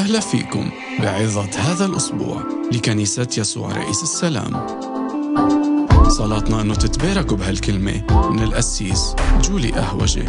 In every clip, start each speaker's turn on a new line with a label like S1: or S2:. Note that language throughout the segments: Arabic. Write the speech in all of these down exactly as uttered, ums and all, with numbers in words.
S1: وسهلا فيكم بعظة هذا الأسبوع لكنيسة يسوع رئيس السلام. صلاتنا أنه تتباركوا بهالكلمة من القسيس جولي أهوجة.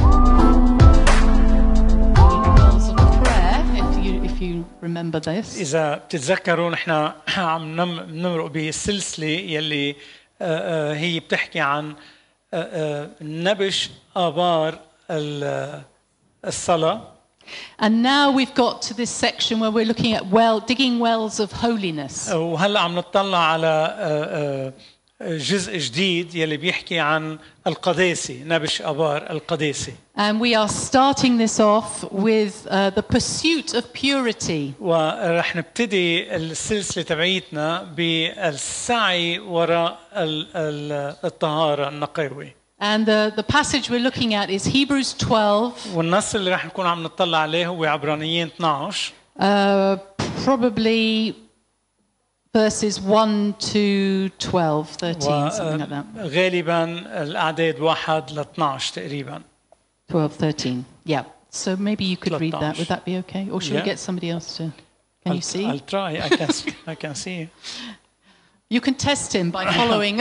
S2: إذا بتتذكروا نحن عم نمرق بالسلسلة يلي هي بتحكي عن نبش آبار الصلاة.
S3: And now we've got to this section where we're looking at well, digging wells of holiness.
S2: وهلا عم نطلع على جزء جديد يلي بيحكي عن القداسة، نبش آبار القداسة.
S3: And we are starting this off with uh, the pursuit of purity.
S2: ورح نبتدي السلسلة تبعيتنا بالسعي وراء الطهارة النقاوة.
S3: And the, the passage we're looking at is Hebrews twelve.
S2: والنص اللي رح نكون عم نطلع عليه هو عبرانيين اثنعش.
S3: Uh, probably verses one to twelve, thirteen, something like that.
S2: غالبا الأعداد واحد ل اثنعش تقريبا.
S3: twelve, thirteen. Yeah. So maybe you could read that. Would that be okay? Or should
S2: yeah.
S3: we get somebody else to? Can
S2: I'll,
S3: you see?
S2: I'll try. I can. I can see.
S3: You can test him by following.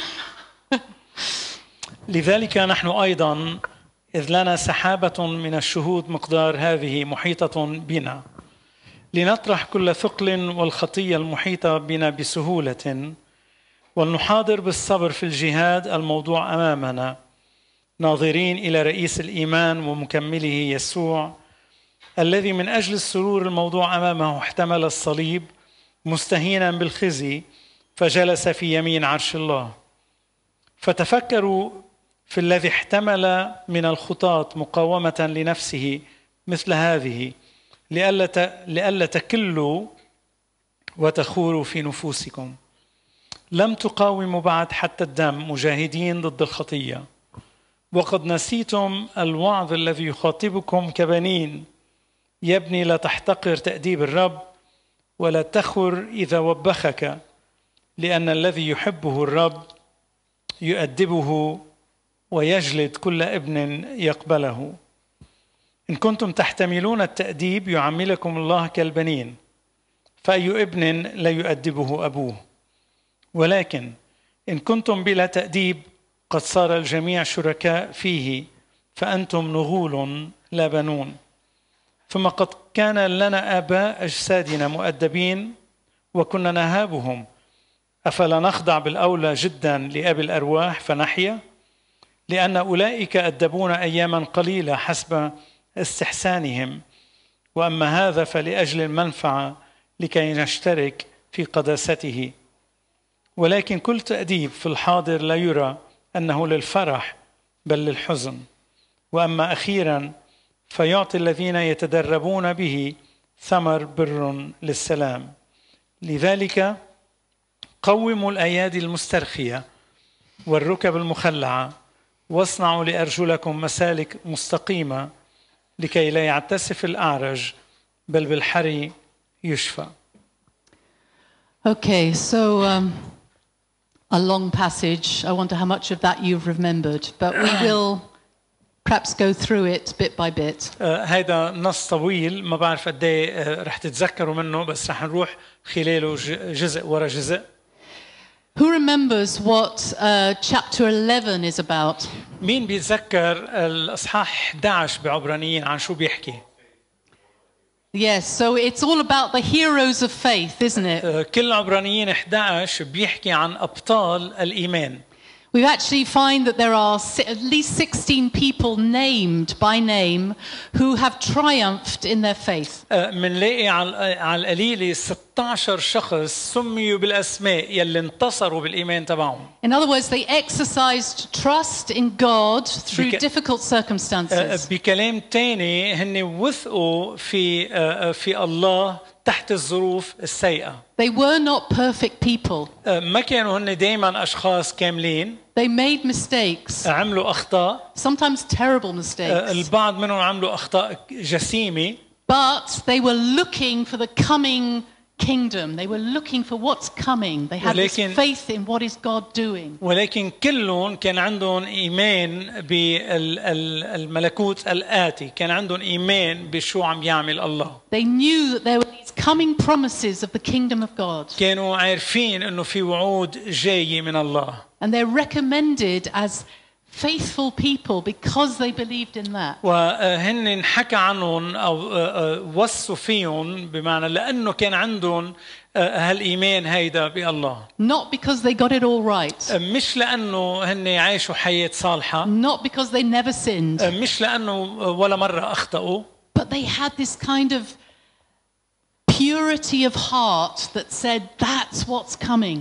S2: لذلك نحن أيضا إذ لنا سحابة من الشهود مقدار هذه محيطة بنا لنطرح كل ثقل والخطية المحيطة بنا بسهولة ولنحاضر بالصبر في الجهاد الموضوع أمامنا ناظرين إلى رئيس الإيمان ومكمله يسوع الذي من أجل السرور الموضوع أمامه احتمل الصليب مستهينا بالخزي فجلس في يمين عرش الله. فتفكروا في الذي احتمل من الخطاة مقاومة لنفسه مثل هذه لئلا تكلوا وتخوروا في نفوسكم. لم تقاوموا بعد حتى الدم مجاهدين ضد الخطية وقد نسيتم الوعظ الذي يخاطبكم كبنين يا ابني لا تحتقر تأديب الرب ولا تخر إذا وبخك لأن الذي يحبه الرب يؤدبه ويجلد كل ابن يقبله. إن كنتم تحتملون التأديب يعاملكم الله كالبنين فأي ابن لا يؤدبه أبوه. ولكن إن كنتم بلا تأديب قد صار الجميع شركاء فيه فأنتم نغول لا بنون. ثم قد كان لنا آباء أجسادنا مؤدبين وكنا نهابهم أفلا نخضع بالأولى جدا لأبي الأرواح فنحيا لأن أولئك أدبونا أياما قليلة حسب استحسانهم وأما هذا فلأجل المنفعة لكي نشترك في قداسته. ولكن كل تأديب في الحاضر لا يرى أنه للفرح بل للحزن وأما أخيرا فيعطي الذين يتدربون به ثمر بر للسلام. لذلك قوموا الأيادي المسترخية والركب المخلعة واصنعوا لأرجلكم مسالك مستقيمة لكي لا يعتسف الأعرج بل بالحري يشفى.
S3: Okay, so um, a long passage. I wonder how much of that you've remembered, but we will perhaps go through it bit by bit.
S2: هذا نص طويل ما بعرف قد ايه رح تتذكروا منه بس رح نروح خلاله جزء ورا جزء.
S3: Who remembers what uh, chapter eleven is about?
S2: مين بيتذكر الإصحاح إحدى عشر بعبرانيين عن شو بيحكي؟
S3: Yes, so it's all about the heroes of faith, isn't it?
S2: كل عبرانيين إحدى عشر بيحكي عن أبطال الإيمان.
S3: We actually find that there are at least sixteen people named by name who have triumphed in their faith.
S2: منلاقي على القليلة ستة عشر شخص سميوا بالأسماء يلي انتصروا بالإيمان تبعهم.
S3: In other words, they exercised trust in God through difficult circumstances.
S2: بكلام تاني هن وثقوا في في الله تحت الظروف السيئة.
S3: They were not perfect people.
S2: ما كانوا هن دائما أشخاص كاملين.
S3: They made mistakes.
S2: عملوا أخطاء.
S3: Sometimes terrible mistakes.
S2: البعض منهم عملوا أخطاء جسيمة.
S3: But they were looking for the coming kingdom. They were looking for what's coming. They had this faith in what is God doing.
S2: ولكن كلهم كان عندهم إيمان بالملكوت الآتي. كان عندهم إيمان بشو عم يعمل الله.
S3: They knew that there were these coming promises of the kingdom of God.
S2: كانوا عارفين إنه في وعود جاية من الله.
S3: And they're recommended as faithful people because they believed in that.
S2: وهن حكى عنهم أو وصوا فيهم بمعنى لأنه كان عندهم هالإيمان هيدا بالله.
S3: Not because they got it all right.
S2: مش لأنه هن عايشوا حياة صالحة.
S3: Not because they never sinned.
S2: مش لأنه ولا مرة أخطأوا.
S3: But they had this kind of purity of heart that said that's what's coming.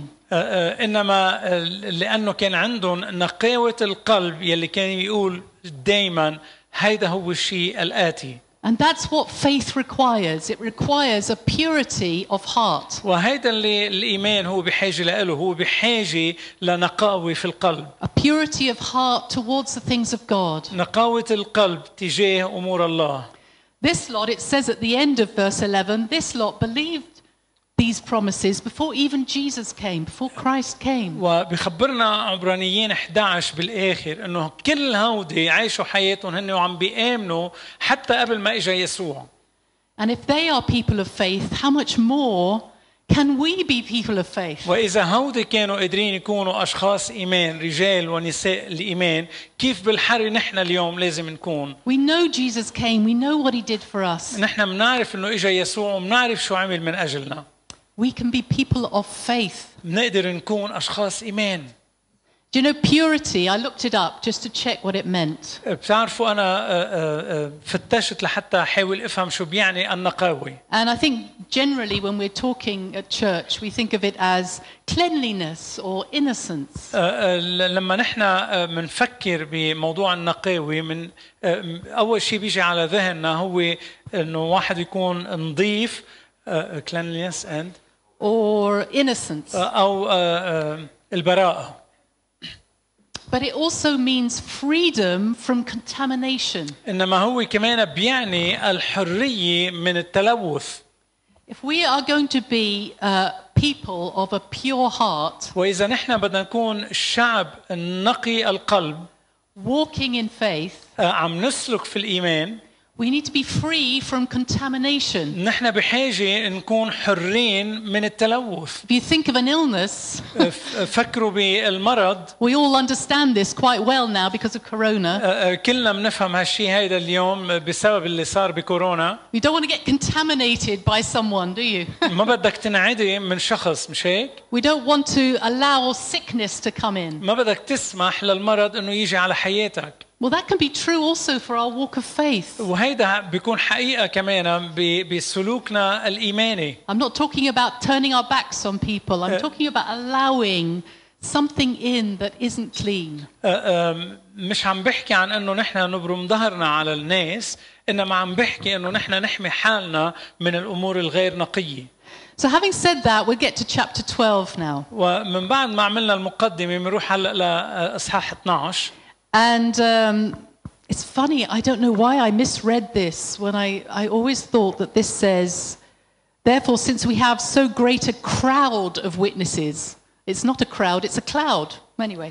S2: إنما لأنه كان عندهم نقاوة القلب يلي كان يقول دايما هيدا هو الشيء الآتي.
S3: And that's what faith requires. It requires a purity of heart.
S2: وهيدا اللي الإيمان هو بحاجة له، هو بحاجة لنقاوة في القلب.
S3: A purity of heart towards the things of God.
S2: نقاوة القلب تجاه أمور الله.
S3: This lot, it says at the end of verse eleven, this lot believed these promises before even Jesus came, before Christ came.
S2: وبخبرنا عبرانيين إحدى عشر بالآخر إنه كل هودي عايشوا حياتهم هن وعم بيآمنوا حتى قبل ما إجا يسوع.
S3: And if they are people of faith, how much more can we be people of faith?
S2: وإذا هودي كانوا قادرين يكونوا أشخاص إيمان، رجال ونساء الإيمان، كيف بالحري نحن اليوم لازم نكون؟
S3: We know Jesus came. We know what he did for us.
S2: نحن منعرف إنه إجا يسوع ومنعرف شو عمل من أجلنا.
S3: We can be people of faith.
S2: نقدر نكون أشخاص إيمان.
S3: Do you know purity? I looked it up just to check what it meant.
S2: بتعرفوا أنا فتشت لحتى أحاول أفهم شو بيعني النقاوة.
S3: And I think generally when we're talking at church, we think of it as cleanliness or innocence.
S2: لما نحن منفكر بموضوع النقاوة من أول شيء بيجي على ذهننا هو إنه واحد يكون نظيف cleanliness and
S3: or innocence.
S2: أو البراءة.
S3: But it also means freedom from contamination.
S2: إنما هو كمان بيعني الحرية من التلوث.
S3: If we are going to be uh, people of a pure heart,
S2: وإذا نحن بدنا نكون الشعب النقي القلب,
S3: walking in faith,
S2: عم نسلك في الإيمان,
S3: we need to be free from contamination.
S2: نحن بحاجة نكون حرين من التلوث.
S3: If you think of an illness,
S2: فكروا بالمرض.
S3: we all understand this quite well now because of corona.
S2: كلنا بنفهم هالشيء هيدا اليوم بسبب اللي صار بكورونا.
S3: You don't want to get contaminated by someone, do you?
S2: ما بدك تنعدي من شخص، مش هيك؟
S3: We don't want to allow sickness to come in.
S2: ما بدك تسمح للمرض إنه يجي على حياتك.
S3: Well, that can be true also for our walk of faith.
S2: وهيدا بيكون حقيقة كمان بسلوكنا الإيماني.
S3: I'm not talking about turning our backs on people. I'm talking about allowing something in that isn't clean.
S2: مش عم بحكي عن إنه نحن نبرم ظهرنا على الناس، إنما عم بحكي إنه نحن نحمي حالنا من الأمور الغير نقية.
S3: So having said that, we'll get to chapter twelve now.
S2: ومن بعد ما عملنا المقدمة بنروح هلا لإصحاح اثناشر.
S3: And um, it's funny, I don't know why I misread this when I, I always thought that this says, therefore, since we have so great a crowd of witnesses, it's not a crowd, it's a cloud. Anyway.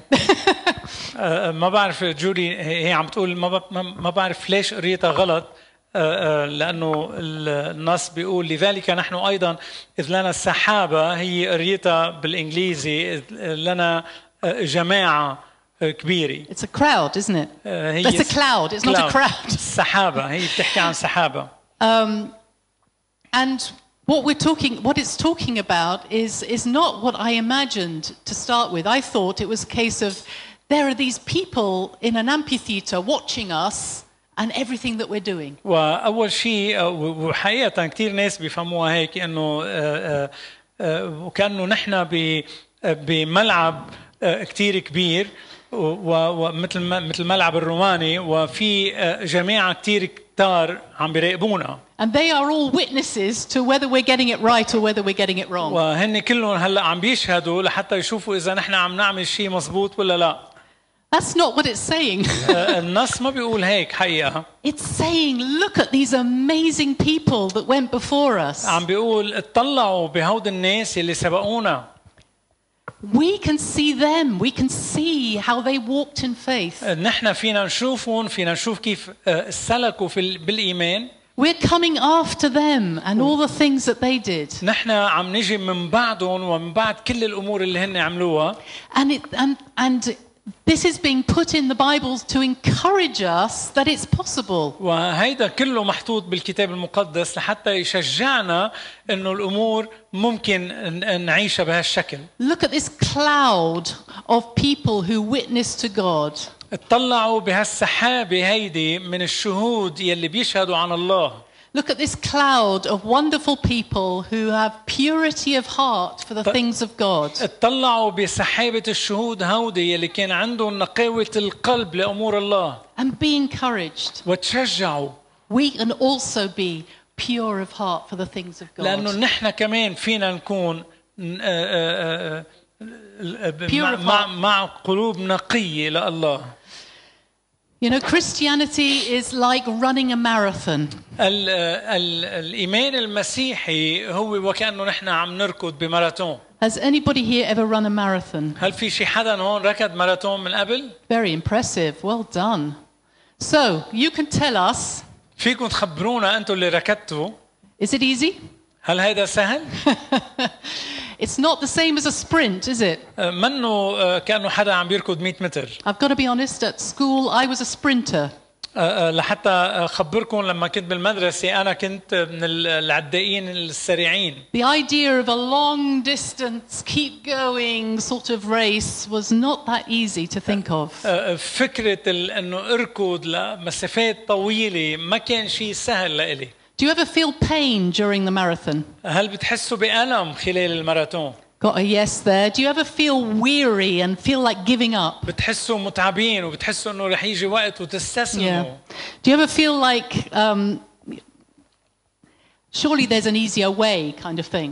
S2: ما بعرف جولي هي عم تقول ما ما بعرف ليش قريتها غلط لأنه النص بيقول لذلك نحن أيضا إذ لنا السحابة، هي قريتها بالإنجليزي لنا جماعة كبيرة.
S3: It's a crowd, isn't it? Uh, It's a cloud. It's cloud. Not a crowd.
S2: سحابة. هي بتحكي عن سحابة.
S3: Um, and what we're talking, what it's talking about, is is not what I imagined to start with. I thought it was a case of there are these people in an amphitheater watching us and everything that we're doing.
S2: وأول شيء وحقيقة كثير ناس بيفهموها هيك إنه وكأنه نحن بملعب كثير كبير ومثل مثل الملعب الروماني وفي جماعة كتير كتار عم بيراقبونا.
S3: And they are all witnesses to whether we're getting it right or whether we're getting it wrong.
S2: وهن كلهم هلا عم بيشهدوا لحتى يشوفوا إذا نحن عم نعمل شيء مزبوط ولا لا.
S3: That's not what it's saying.
S2: النص ما بيقول هيك حقيقة.
S3: It's saying, look at these amazing people that went before us.
S2: عم بيقول اطلعوا بهود الناس اللي سبقونا.
S3: We can see them. We can see how they walked in faith.
S2: نحن فينا نشوفهم، فينا نشوف كيف سلكوا في بالإيمان.
S3: We're coming after them and all the things that they did.
S2: نحن عم نجي من بعدهم ومن بعد كل الأمور اللي هن عملوها.
S3: And it, and and this is being put in the Bible to encourage us that it's possible.
S2: وهيدا كله محطوط بالكتاب المقدس لحتى يشجعنا إنه الأمور ممكن نعيشها بهالشكل.
S3: Look at this cloud of people who witness to God.
S2: اطلعوا بهالسحابة هيدي من الشهود يلي بيشهدوا عن الله.
S3: Look at this cloud of wonderful people who have purity of heart for the things of God.
S2: اطلعوا بسحابة الشهود هودي يلي كان عندهم نقاوة القلب لأمور الله.
S3: And be encouraged.
S2: وتشجعوا.
S3: We can also be pure of heart for the things of God.
S2: لأنه نحن كمان فينا نكون مع مع قلوب نقية لله.
S3: You know, Christianity is like running a marathon.
S2: ال ال الإيمان المسيحي هو وكأنه نحن عم نركض بماراثون.
S3: Has anybody here ever run a marathon?
S2: هل في شي حدا هون ركض ماراثون من قبل؟
S3: Very impressive. Well done. So, you can tell us.
S2: فيكم تخبرونا أنتوا اللي ركضتوا.
S3: Is it easy?
S2: هل هيدا سهل؟
S3: It's not the same as a sprint, is it?
S2: منه كأنه حدا عم بيركض مئة متر.
S3: I've got to be honest, at school I was a sprinter.
S2: لحتى أخبركم لما كنت بالمدرسة أنا كنت من العدائين السريعين.
S3: The idea of a long distance, keep going sort of race was not that easy to think of.
S2: فكرة إنه أركض لمسافات طويلة ما كان شيء سهل لإلي.
S3: Do you ever feel pain during the marathon?
S2: هل بتحسوا بألم خلال الماراثون؟
S3: Got a yes there. Do you ever feel weary and feel like giving up?
S2: بتحسوا متعبين وبتحسوا إنه رح يجي وقت وتستسلموا.
S3: Yeah. Do you ever feel like um, surely there's an easier way kind of thing?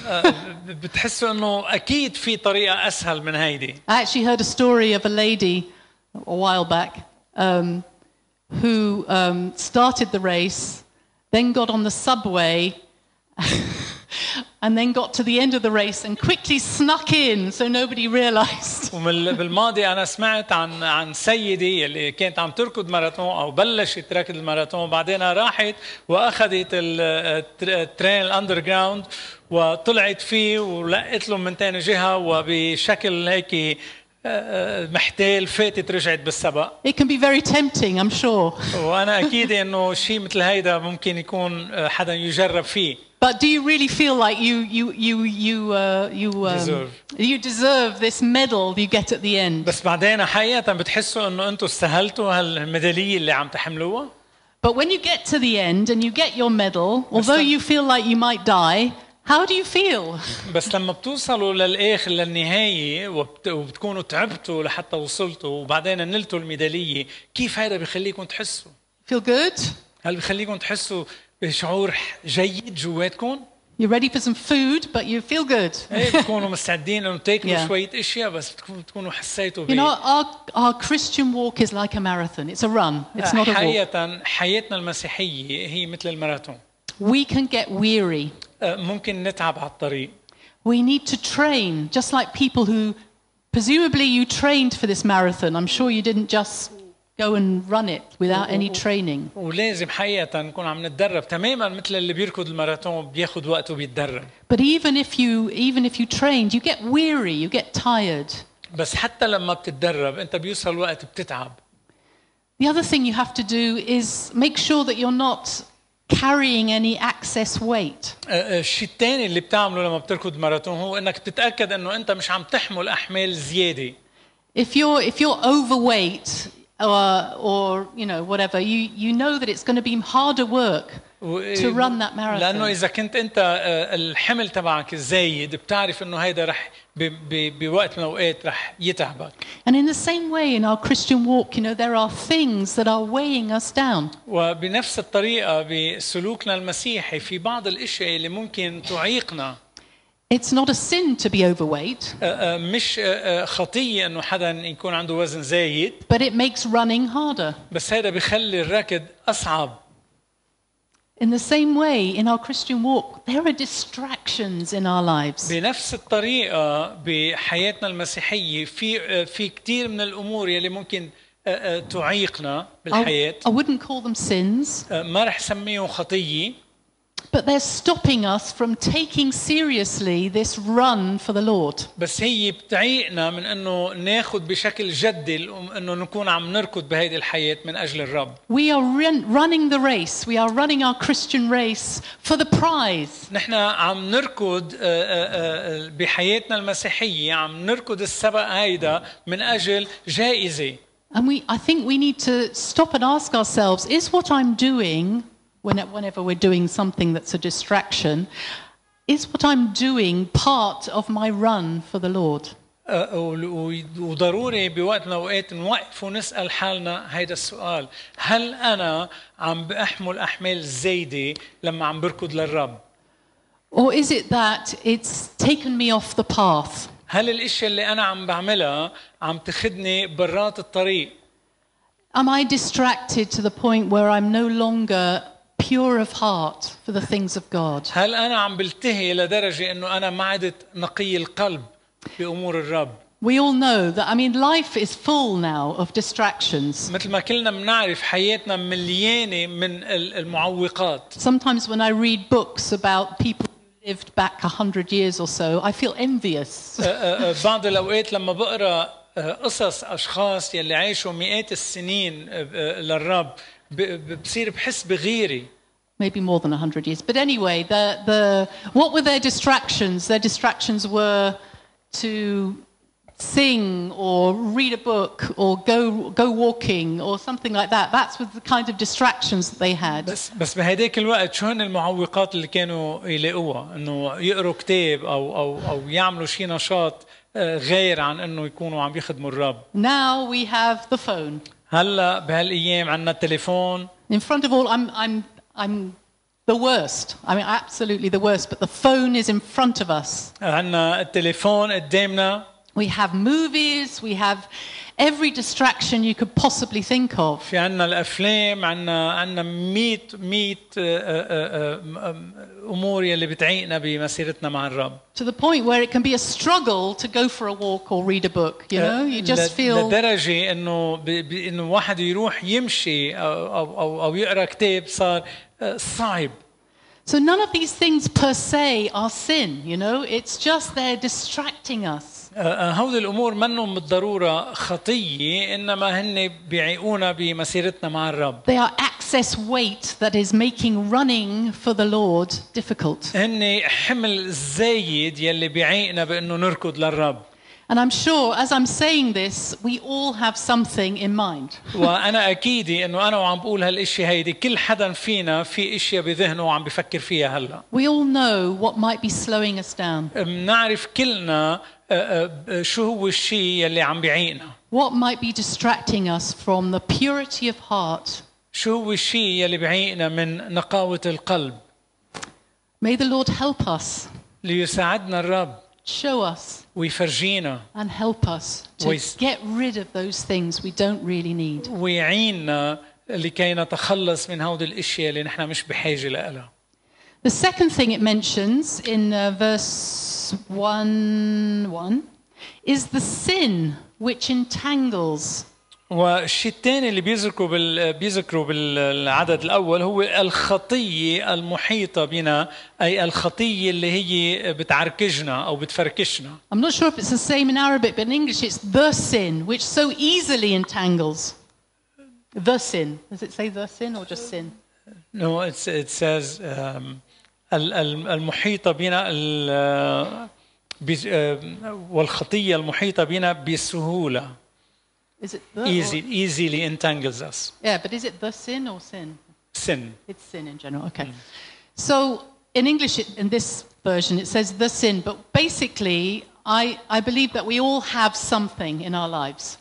S2: بتحسوا إنه أكيد في طريقة أسهل من هيدي.
S3: I actually heard a story of a lady a while back um, who um, started the race, then got on the subway and then got to the end of the race and quickly snuck in so nobody realized.
S2: وبالماضي أنا سمعت عن عن سيدة اللي كانت عم تركض ماراثون أو بلشت تركض الماراثون بعدين راحت وأخذت الترين الأندرجراوند وطلعت فيه ولقت له من تاني جهة وبشكل هيك محتال فاتت رجعت بالسبق.
S3: It can be very tempting, I'm sure.
S2: وأنا أكيد إنه شيء مثل هيدا ممكن يكون حدا يجرب فيه.
S3: But do you really feel like you you you you uh, you um,
S2: deserve.
S3: you deserve this medal you get at the end?
S2: بس بعدين حقيقة بتحسوا إنه أنتوا استاهلتوا هالميدالية اللي عم تحملوها؟
S3: But when you get to the end and you get your medal, although you feel like you might die, how do you feel?
S2: بس لما بتوصلوا للآخر للنهاية وبت... وبتكونوا تعبتوا لحتى وصلتوا وبعدين نلتوا الميدالية، كيف هذا بيخليكم تحسوا؟
S3: Feel good?
S2: هل بيخليكم تحسوا بشعور جيد جواتكم؟
S3: You're ready for some food, but you feel good.
S2: إيه بتكونوا مستعدين إنه تاكلوا
S3: Yeah.
S2: شوية أشياء بس بتكونوا حسيتوا
S3: You know, our our Christian walk is like a marathon. It's a run. It's not a walk.
S2: حقيقة حياتنا المسيحية هي مثل الماراثون.
S3: We can get weary.
S2: ممكن نتعب على الطريق.
S3: We need to train, just like people who, presumably you trained for this marathon. I'm sure you didn't just go and run it without any training.
S2: ولازم حقيقة نكون عم نتدرب تماما مثل اللي بيركض الماراثون بياخد وقت وبيتدرب.
S3: But even if you even if you trained, you get weary, you get tired.
S2: بس حتى لما بتتدرب أنت بيوصل وقت بتتعب.
S3: The other thing you have to do is make sure that you're not carrying any excess weight.
S2: الشيء الثاني اللي بتعمله لما بتركض ماراثون هو انك تتاكد انه انت مش عم تحمل احمال زياده.
S3: If you're if you're overweight or or you know whatever, you you know that it's going to be harder work to run that marathon.
S2: لانه اذا كنت انت الحمل تبعك زايد بتعرف انه هيدا رح بوقت من الاوقات رح يتعبك.
S3: And in the same way in our Christian walk, you know, there are things that are weighing us down.
S2: وبنفس الطريقه بسلوكنا المسيحي في بعض الاشياء اللي ممكن تعيقنا.
S3: It's not a sin to be overweight.
S2: مش خطيه انه حدا يكون عنده وزن زايد.
S3: But it makes running harder.
S2: بس هذا بيخلي الركض اصعب.
S3: In the same way, in our Christian walk, there are distractions in our lives.
S2: بنفس الطريقة بحياتنا المسيحية في في كثير من الأمور يلي ممكن آه، آه، تعيقنا
S3: I,
S2: بالحياة.
S3: I wouldn't call them sins,
S2: آه، ما رح سميهم خطية،
S3: but they're stopping us from taking seriously this run for the Lord.
S2: بس هي بتعيقنا من انه ناخذ بشكل جدي انه نكون عم نركض بهيدي الحياة من اجل الرب.
S3: We are run, running the race. We are running our Christian race for the prize.
S2: نحن عم نركض آه، آه، آه، بحياتنا المسيحية، عم نركض السبق هيدا من اجل جائزة.
S3: And we, I think we need to stop and ask ourselves, is what I'm doing, whenever we're doing something that's a distraction, is what I'm doing part of my run for the Lord?
S2: آه، وضروري بوقت من الأوقات نوقف ونسأل حالنا هيدا السؤال: هل أنا عم بأحمل أحمال زايدة لما عم بركض للرب؟
S3: Or is it that it's taken me off the path?
S2: هل الاشياء اللي انا عم بعملها عم تخدني برات الطريق؟
S3: Am I distracted to the point where I'm no longer pure of heart for the things of God?
S2: هل انا عم بلتهي لدرجه انه انا ما عدت نقي القلب بامور الرب؟
S3: We all know that, I mean, life is full now of distractions.
S2: مثل ما كلنا بنعرف حياتنا مليانه من المعوقات.
S3: Sometimes when I read books about people who lived back a hundred years or so, I feel envious.
S2: بعض الأوقات لما بقرأ قصص أشخاص يلي عاشوا مئات السنين للرب بصير بحس بغيري.
S3: Maybe more than a hundred years. But anyway, the, the, what were their distractions? Their distractions were to sing or read a book or go go walking or something like that. That's was the kind of distractions that they had.
S2: بس بس بهداك الوقت شو هن المعوقات اللي كانوا يلاقوها؟ انه يقروا كتاب او او او يعملوا شيء نشاط غير عن انه يكونوا عم يخدموا الرب.
S3: Now we have the phone.
S2: هلا بهالايام عندنا التليفون.
S3: In front of all, I'm I'm I'm the worst. I mean, absolutely the worst. But the phone is in front of us.
S2: عندنا التليفون قدامنا.
S3: We have movies, we have every distraction you could possibly think of.
S2: في عنا الأفلام، عنا عنا ميت ميت أمور يلي بتعيقنا بمسيرتنا مع الرب.
S3: To the point where it can be a struggle to go for a walk or read a book. You know, you just feel.
S2: لدرجة إنه إنه واحد يروح يمشي أو أو أو يقرأ كتاب صار صعب.
S3: So none of these things per se are sin. You know, it's just they're distracting us.
S2: هودي الأمور منهم بالضرورة خطية، إنما هن بيعيقونا بمسيرتنا مع الرب.
S3: They are excess weight that is making running for the Lord difficult.
S2: هن حمل زايد يلي بيعيقنا بإنه نركض للرب.
S3: And I'm sure as I'm saying this, we all have something in mind.
S2: وأنا أكيد إنه أنا وعم بقول هالإشي هيدي كل حدا فينا في إشياء بذهنه وعم بفكر فيها هلا.
S3: We all know what might be slowing us down.
S2: بنعرف كلنا شو هو الشيء يلي عم بيعيقنا.
S3: What might be distracting us from the purity of heart.
S2: شو هو الشيء يلي بيعيقنا من نقاوة القلب.
S3: May the Lord help us.
S2: ليساعدنا الرب.
S3: Show us.
S2: ويفرجينا.
S3: And help us to get rid of those things we don't really need.
S2: ويعيننا لكي نتخلص من هودي الاشياء اللي نحن مش بحاجة لها.
S3: The second thing it mentions in uh, verse one, one is the sin which entangles.
S2: والشيء الثاني اللي بيذكروا بال بيذكروا بالعدد الأول هو الخطية المحيطة بنا، أي الخطية اللي هي بتعركجنا أو بتفركشنا.
S3: I'm not sure if it's the same in Arabic, but in English it's the sin which so easily entangles. The sin. Does it say the sin or just sin?
S2: No, it's, it says um, المحيطة بنا والخطية المحيطة بنا بسهولة.
S3: Is it the
S2: Easy, easily entangles us.
S3: Yeah, but is it the sin or sin?
S2: Sin.
S3: It's sin in general. Okay. Mm. So in English, it, in this version, it says the sin, but basically, I I believe that we all have something in our lives.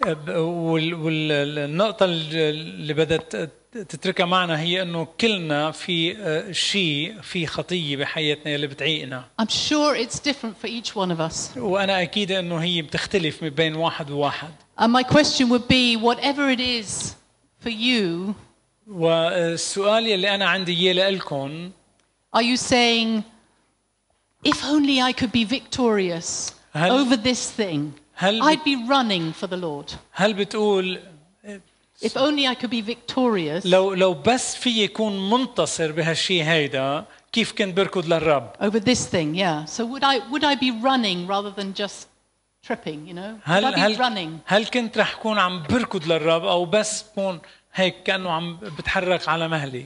S2: والنقطة اللي بدت تتركها معنا هي إنه كلنا في شيء في خطية بحياتنا اللي بتعيقنا.
S3: I'm sure it's different for each one of us.
S2: وأنا أكيد إنه هي بتختلف من بين واحد وواحد.
S3: And my question would be, whatever it is for you,
S2: والسؤال اللي أنا عندي إياه لكم,
S3: are you saying, if only I could be victorious over this thing, I'd be running for the Lord?
S2: هل بتقول
S3: If only I could be victorious
S2: لو لو بس في يكون منتصر بهالشيء هيدا كيف كنت بركض للرب.
S3: over this thing, yeah. So would I would I be running rather than just tripping, you know? Would
S2: هل
S3: I be
S2: هل
S3: running?
S2: هل كنت رح كون عم بركض للرب او بس كون هيك كأنه عم بتحرك على مهلي؟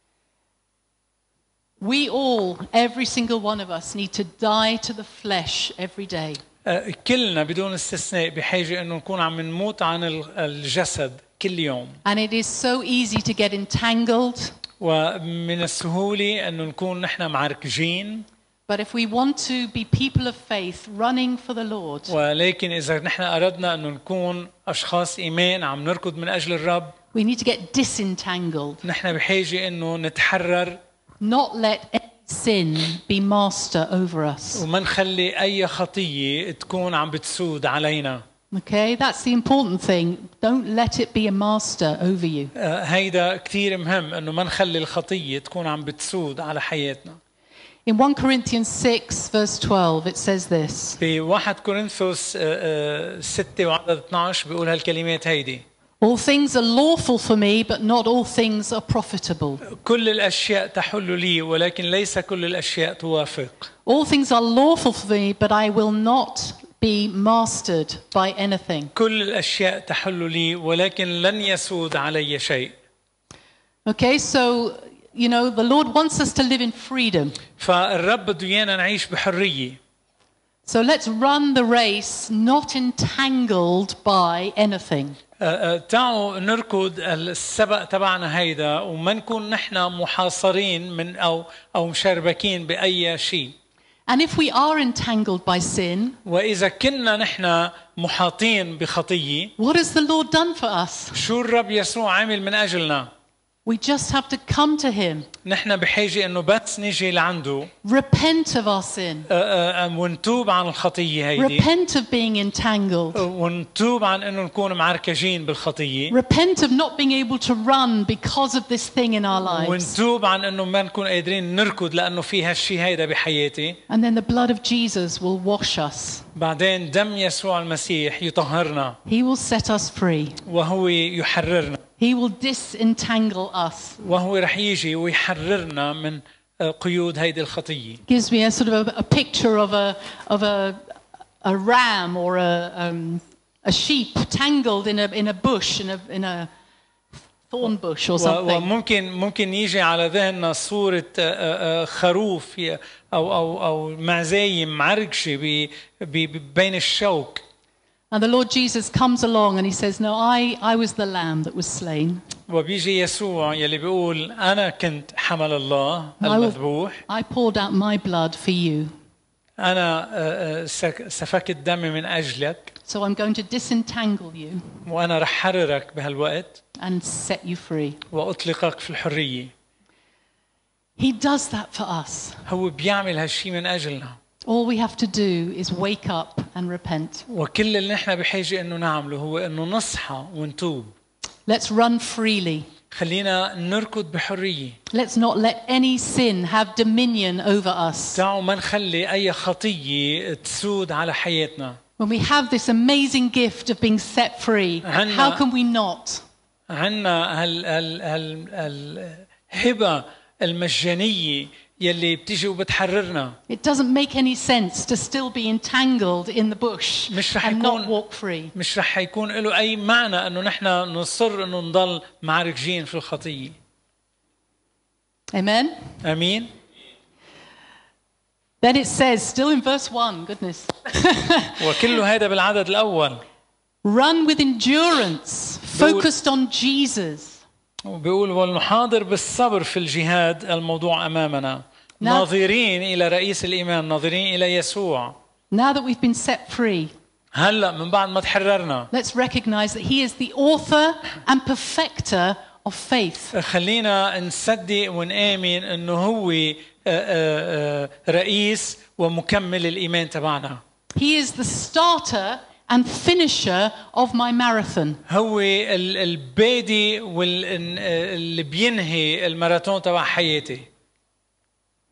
S3: We all, every single one of us, need to die to the flesh every day.
S2: كلنا بدون استثناء بحاجة إنه نكون عم نموت عن الجسد كل يوم.
S3: And it is so easy to get entangled.
S2: ومن السهولة إنه نكون نحن معركجين.
S3: But if we want to be people of faith running for the Lord,
S2: ولكن إذا نحن أردنا إنه نكون أشخاص إيمان عم نركض من أجل الرب.
S3: we need to get disentangled.
S2: نحن بحاجة إنه نتحرر.
S3: Not let any sin be master over us.
S2: وما نخلي أي خطية تكون عم بتسود علينا.
S3: Okay, that's the important thing. Don't let it be a master over you.
S2: هيدا كثير مهم إنه ما نخلي الخطية تكون عم بتسود على حياتنا.
S3: In First Corinthians six verse twelve it says this.
S2: في واحد كورنثوس ستة وعدد اثناشر بيقول هالكلمات هيدي.
S3: All things are lawful for me, but not all things are profitable.
S2: كل الأشياء تحل لي ولكن ليس كل الأشياء توافق.
S3: All things are lawful for me, but I will not be mastered by anything.
S2: كل الأشياء تحل لي ولكن لن يسود علي شيء.
S3: Okay, so you know the Lord wants us to live in freedom.
S2: فالرب بده إيانا نعيش بحرية.
S3: So let's run the race not entangled by anything.
S2: تعالوا نركض السبق تبعنا هيدا وما نكون نحن محاصرين من أو أو مشربكين بأي شيء.
S3: And if we are entangled by sin,
S2: وإذا كنا نحن محاطين بخطية,
S3: what has the Lord done for us?
S2: شو الرب يسوع عامل من أجلنا؟
S3: We just have to come to him.
S2: نحن بحاجة إنه بس نيجي لعنده.
S3: Repent of our sin.
S2: ونتوب عن الخطية هيدي.
S3: Repent of being entangled.
S2: ونتوب عن إنه نكون معركجين بالخطية.
S3: Repent of not being able to run because of this thing in our lives.
S2: ونتوب عن إنه ما نكون قادرين نركض لأنه في هالشيء هيدا بحياتي.
S3: And then the blood of Jesus will wash us.
S2: بعدين دم يسوع المسيح يطهرنا.
S3: He will set us free.
S2: وهو يحررنا.
S3: He will disentangle us.
S2: وهو رح يجي ويحررنا من قيود هيدي الخطية.
S3: Gives me a sort of a, a picture of a of a a ram or a um, a sheep tangled in a in a bush in a in a thorn bush or something.
S2: وممكن ممكن يجي على ذهننا صورة خروف أو أو أو معزاية معركشة بين الشوك.
S3: And the Lord Jesus comes along and he says, "No, I I was the lamb that was slain."
S2: وبيجي يسوع يلي بيقول أنا كنت حمل الله المذبوح.
S3: I poured out my blood for you.
S2: أنا سفكت دمي من أجلك.
S3: So I'm going to disentangle you.
S2: وأنا رح حررك بهالوقت.
S3: And set you free.
S2: وأطلقك في الحرية.
S3: He does that for us.
S2: هو بيعمل هالشي من أجلنا.
S3: All we have to do is wake up and repent.
S2: وكل اللي نحن بحاجة إنه نعمله هو إنه نصحى ونتوب.
S3: Let's run freely.
S2: خلينا نركض بحرية.
S3: Let's not let any sin have dominion over us.
S2: تعالوا ما نخلي أي خطية تسود على حياتنا.
S3: When we have this amazing gift of being set free, how can we not?
S2: عنا هال هال هال الهبة المجانية يلي بتيجي وبتحررنا.
S3: It doesn't make any sense to still be entangled in the bush and not walk free.
S2: مش رح يكون له أي معنى إنه نحن نصر إنه نضل معركجين في الخطية.
S3: Amen.
S2: آمين.
S3: Then it says, still in verse one, goodness.
S2: وكله هذا بالعدد الأول.
S3: Run with endurance, focused on Jesus.
S2: وبيقول ولنحاضر بالصبر في الجهاد الموضوع أمامنا. ناظرين إلى رئيس الإيمان، ناظرين إلى يسوع.
S3: Now that we've been set free,
S2: هلا من بعد ما تحررنا.
S3: Let's recognize that He is the author and perfecter of faith.
S2: خلينا نصدق ونآمن إنه هو رئيس ومكمل الإيمان تبعنا.
S3: He is the starter and finisher of my marathon.
S2: هو البادي واللي بينهي الماراثون تبع حياتي.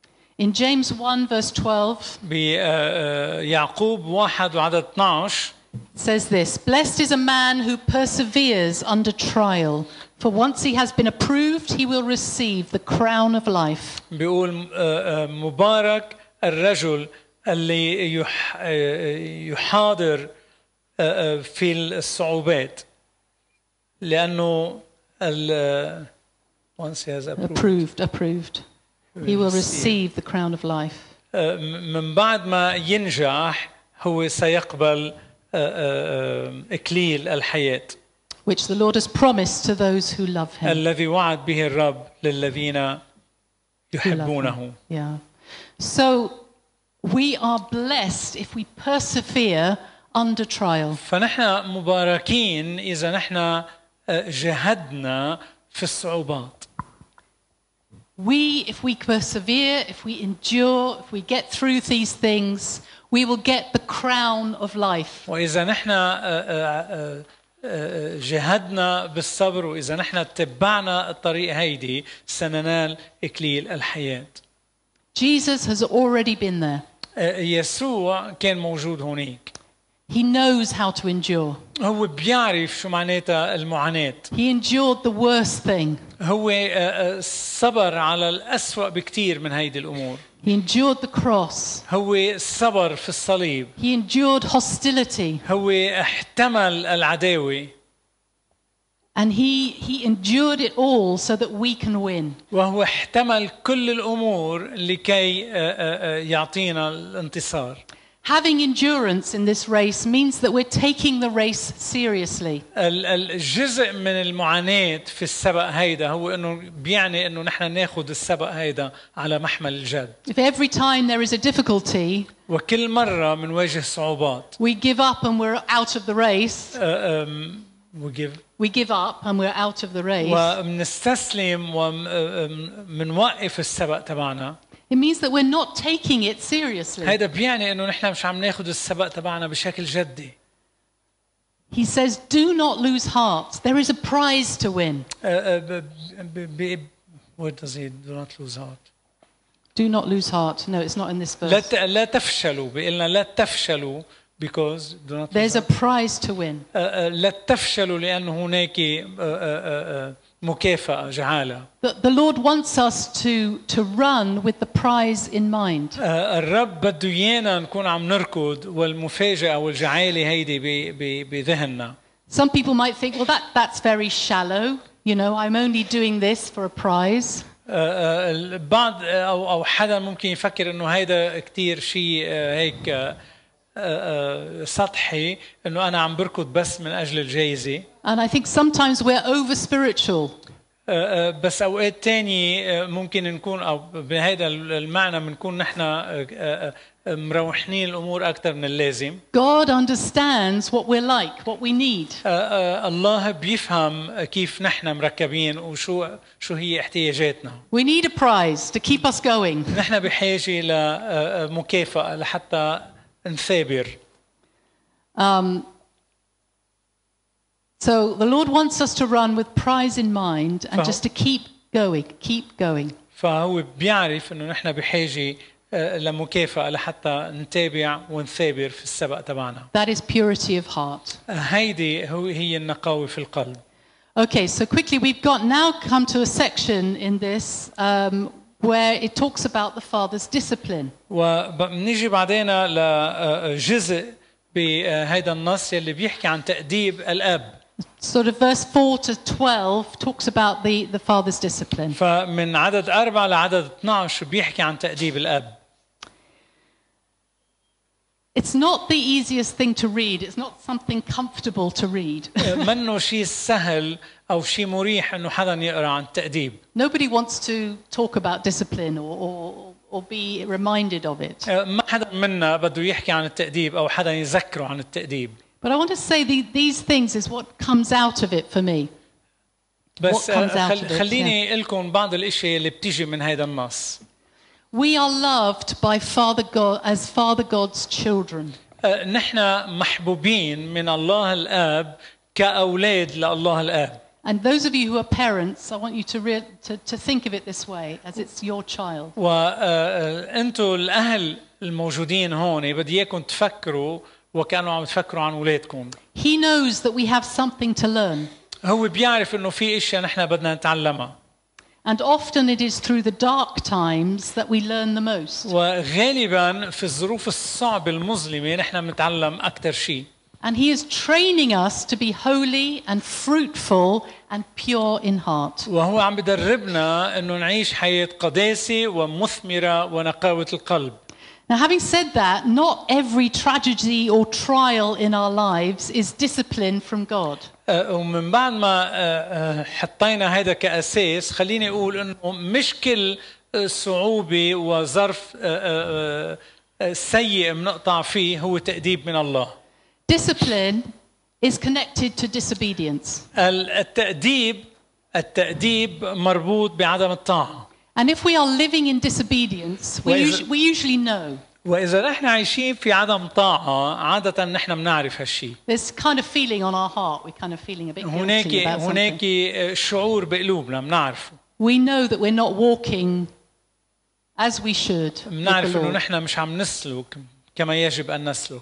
S3: In James one verse twelve,
S2: بيعقوب واحد وعدد اثناشر,
S3: says this: Blessed is a man who perseveres under trial, for once he has been approved, he will receive the crown of life.
S2: بيقول آه، آه، مبارك الرجل اللي يح- آه، يحاضر آه، آه، في الصعوبات لأنه ال once he has approved
S3: Approved, approved. He will receive the crown of life.
S2: آه، من بعد ما ينجح هو سيقبل آه، آه، آه، إكليل الحياة
S3: Which the Lord has promised to those who love him.
S2: الذي وعد به الرب للذين
S3: Who love
S2: يحبونه.
S3: him. Yeah. So we are blessed if we persevere under trial.
S2: فنحن مباركين إذا نحن آه، جهدنا في الصعوبات.
S3: We, if we persevere, if we endure, if we get through these things, we will get the crown of life.
S2: وإذا نحن آه، آه، آه، جهدنا بالصبر وإذا نحن اتبعنا الطريق هيدي سننال إكليل الحياة.
S3: Jesus has already been there.
S2: آه، يسوع كان موجود هونيك.
S3: He knows how to endure.
S2: هو بيعرف شو معناتها المعاناة.
S3: He endured the worst thing.
S2: هو آه، آه، صبر على الأسوأ بكتير من هيدي الأمور.
S3: He endured the cross.
S2: هو صبر في الصليب.
S3: He endured hostility.
S2: هو احتمل العداوة.
S3: And he, he endured it all so that we can win.
S2: وهو احتمل كل الأمور لكي آه، آه، آه، يعطينا الانتصار.
S3: Having endurance in this race means that we're taking the race seriously.
S2: ال- الجزء من المعاناة في السبق هيدا هو انه بيعني انه نحن ناخذ السبق هيدا على محمل الجد.
S3: If every time there is a difficulty,
S2: وكل مرة بنواجه صعوبات
S3: we give up and we're out of the race,
S2: آه، آم، we give-
S3: we give up and we're out of the race,
S2: وبنستسلم ومنوقف السبق تبعنا.
S3: it means that we're not taking it seriously.
S2: هيدا بيعني انه نحن مش عم ناخذ السبق تبعنا بشكل جدي.
S3: He says, do not lose heart. There is a prize to win.
S2: آه، آه، ب- ب- ب- What does he do not lose heart?
S3: Do not lose heart. No, it's not in this
S2: لا
S3: verse.
S2: ت- لا تفشلوا بيقلنا لا تفشلوا because do not lose
S3: There's a
S2: heart.
S3: prize to win.
S2: آه، آه، لا تفشلوا لأنه هناك آه، آه، آه، مكافأة جعالة.
S3: The, the Lord wants us to, to run with the prize in mind.
S2: آه، الرب بده إيانا نكون عم نركض والمفاجأة والجعالة هيدي ب- ب- بذهننا.
S3: Some people might think, well, that, that's very shallow. You know, I'm only doing this for a prize.
S2: آه، آه، البعض آه، أو أو حدا ممكن يفكر إنه هيدا كتير شيء آه، هيك آه، آه، آه، سطحي إنه أنا عم بركض بس من أجل الجائزة.
S3: And I think sometimes we're over spiritual.
S2: آه، آه، بس اوقات تانية آه، ممكن نكون او بهذا المعنى بنكون نحن آه، آه، آه، مروحين الامور اكثر من اللازم.
S3: God understands what we're like, what we need.
S2: آه، آه، الله بيفهم كيف نحن مركبين وشو شو هي احتياجاتنا.
S3: We need a prize to keep us going.
S2: نحن بحاجه لمكافاه لحتى نثابر.
S3: Um, so the Lord wants us to run with prize in mind and just to keep going, keep going.
S2: فهو بيعرف انه نحن بحاجه آه، لمكافاه لحتى نتابع ونثابر في السبق تبعنا.
S3: That is purity of heart.
S2: هيدي هو هي النقاوه في القلب.
S3: Okay, so quickly we've got now come to a section in this um, where it talks about the father's discipline.
S2: وبنيجي بعدين لجزء بهذا النص يلي بيحكي عن تأديب الأب.
S3: Sort of verse four to twelve talks about the, the father's discipline.
S2: فمن عدد أربعة لعدد اثنعش بيحكي عن تأديب الأب.
S3: It's not the easiest thing to read. It's not something comfortable to read.
S2: منه شيء سهل أو شيء مريح إنه حدا يقرأ عن التأديب.
S3: Nobody wants to talk about discipline or, or, or be reminded of it.
S2: ما حدا منا بده يحكي عن التأديب أو حدا يذكره عن التأديب.
S3: But I want to say the, these things is what comes out of it for me.
S2: بس
S3: What comes out of
S2: خل-
S3: it,
S2: خليني لكم بعض الأشياء اللي بتيجي من هذا النص.
S3: We are loved by Father God as Father God's children.
S2: آه، نحن محبوبين من الله الآب كأولاد لله الآب.
S3: And those of you who are parents, I want you to, re- to, to think of it this way, as it's your child.
S2: وأنتوا الأهل الموجودين هون بدي إياكم تفكروا وكأنه عم تفكروا عن أولادكم.
S3: He knows that we have something to learn.
S2: هو بيعرف إنه في أشياء نحن بدنا نتعلمها.
S3: And often it is through the dark times that we learn the most.
S2: وغالبا في الظروف الصعبة المظلمة نحن بنتعلم أكثر شيء.
S3: And he is training us to be holy and fruitful and pure in heart.
S2: وهو عم بدربنا إنه نعيش حياة قداسة ومثمرة ونقاوة القلب.
S3: Now, having said that, not every tragedy or trial in our lives is discipline from God.
S2: ومن بعد ما حطينا هذا كأساس خليني أقول إنه مش كل صعوبة وظرف سيء بنقطع فيه هو تأديب من الله.
S3: Discipline is connected to disobedience.
S2: التأديب التأديب مربوط بعدم الطاعة.
S3: And if we are living in disobedience, we, us- we usually know.
S2: وإذا نحن عايشين في عدم طاعة عادة نحن بنعرف هالشيء.
S3: There's kind of feeling on our heart. We're kind of feeling a bit
S2: هناك
S3: guilty about
S2: هناك
S3: something.
S2: شعور بقلوبنا بنعرفه.
S3: We know that we're not walking as we should with the
S2: بنعرف إنه
S3: Lord.
S2: نحن مش عم نسلك كما يجب أن نسلك.